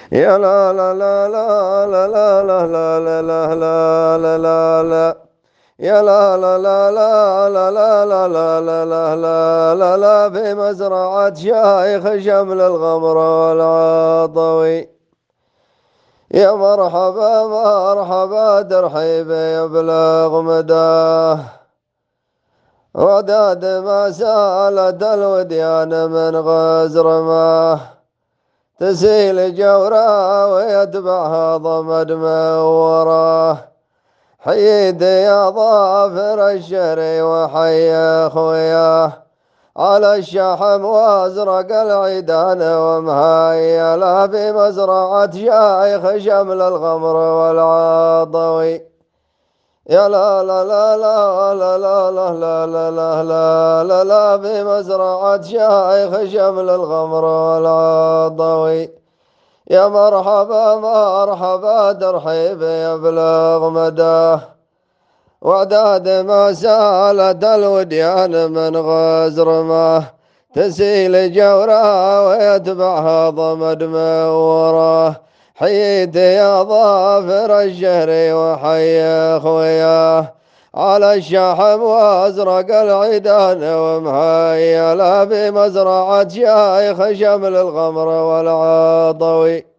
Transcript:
يا لا لا لا لا لا لا لا لا لا لا لا لا لا يا لا لا لا لا لا لا لا لا لا لا لا لا لا في مزرعة شايخ شمل الغمر والعطوي. يا مرحبا مرحبا ترحيب يبلغ مداه، وداد ما سالت الوديان من غزر ما تسيل جورا ويتبعها ضمد من وراه. حيد يا ظافر الشري وحي خوياه، على الشحم وازرق العيدان ومهيلا في مزرعة شايخ شمل الغمر والعطوي. يا لا لا لا لا لا لا لا لا لا لا لا لا لا في مزرعة شايخ شمل الغمر والعطوي. يا مرحبا مرحبا ترحيب يبلغ مداه، وعداد ما سالت الوديان من غزر ما تسيل جورا ويتبعها ضمد من وراه. حييت يا ظافر الشهر وحي خوياه، على الشحم وازرق العيدان ومهيلا في مزرعة شايخ شمل الغمر والعطوي.